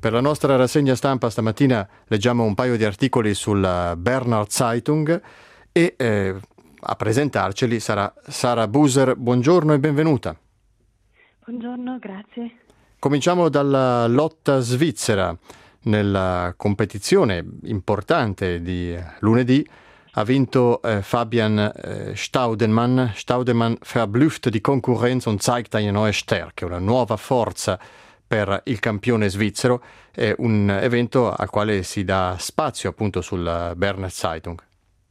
Per la nostra rassegna stampa stamattina leggiamo un paio di articoli sulla Berner Zeitung e a presentarceli sarà Sara Buser. Buongiorno e benvenuta. Buongiorno, grazie. Cominciamo dalla lotta svizzera. Nella competizione importante di lunedì ha vinto Fabian Staudenmann. Staudenmann verblüfft die Konkurrenz und zeigt eine neue Stärke, una nuova forza per il campione svizzero. È un evento al quale si dà spazio appunto sulla Berner Zeitung.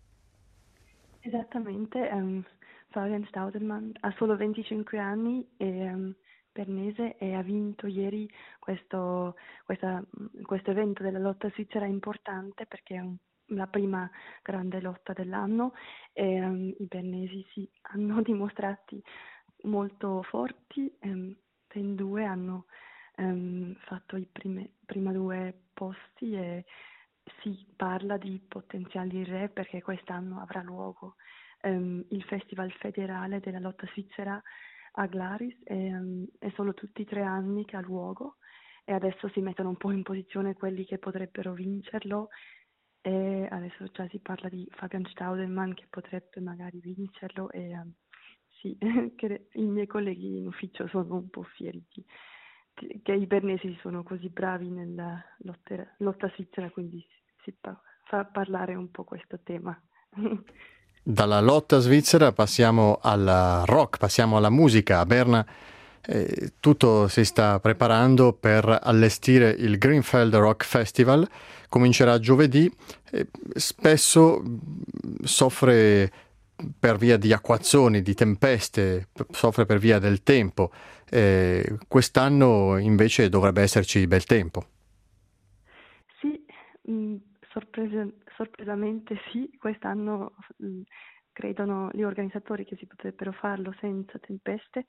Esattamente, Fabian Staudenmann ha solo 25 anni, è bernese e ha vinto ieri questo evento della lotta svizzera importante perché è la prima grande lotta dell'anno e i bernesi si hanno dimostrati molto forti, ben due hanno fatto i prima due posti e si parla di potenziali re perché quest'anno avrà luogo il Festival federale della lotta svizzera a Glaris e sono tutti 3 anni che ha luogo e adesso si mettono un po' in posizione quelli che potrebbero vincerlo e adesso già si parla di Fabian Staudenmann che potrebbe magari vincerlo e sì, che i miei colleghi in ufficio sono un po' fieri che i bernesi sono così bravi nella lotta svizzera, quindi si fa parlare un po' questo tema. Dalla lotta svizzera passiamo al rock, passiamo alla musica. A Berna tutto si sta preparando per allestire il Greenfeld Rock Festival. Comincerà giovedì. Spesso soffre per via di acquazzoni, di tempeste, soffre per via del tempo. Quest'anno invece dovrebbe esserci bel tempo. Sì, sorpresamente sì, quest'anno credono gli organizzatori che si potrebbero farlo senza tempeste,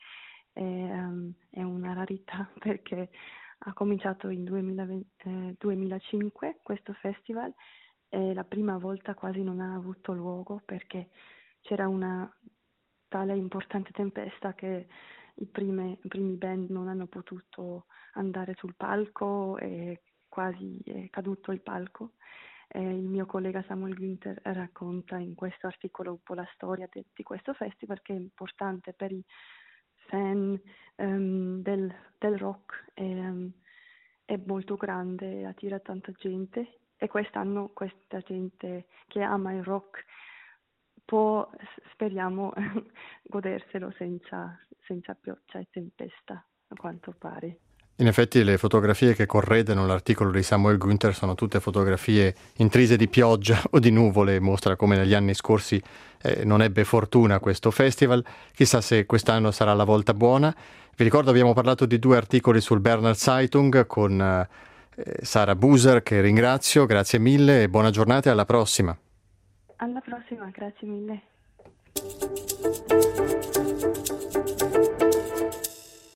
è una rarità perché ha cominciato in 2005 questo festival e la prima volta quasi non ha avuto luogo perché c'era una tale importante tempesta che i primi band non hanno potuto andare sul palco e quasi è caduto il palco. Il mio collega Samuel Günther racconta in questo articolo un po' la storia di questo festival che è importante per i fan del rock, è molto grande, attira tanta gente e quest'anno questa gente che ama il rock può, speriamo, goderselo senza pioggia e tempesta, a quanto pare. In effetti le fotografie che corredano l'articolo di Samuel Günther sono tutte fotografie intrise di pioggia o di nuvole, mostra come negli anni scorsi non ebbe fortuna questo festival. Chissà se quest'anno sarà la volta buona. Vi ricordo abbiamo parlato di 2 articoli sul Berner Zeitung con Sara Buser, che ringrazio, grazie mille e buona giornata e alla prossima. Alla prossima, grazie mille.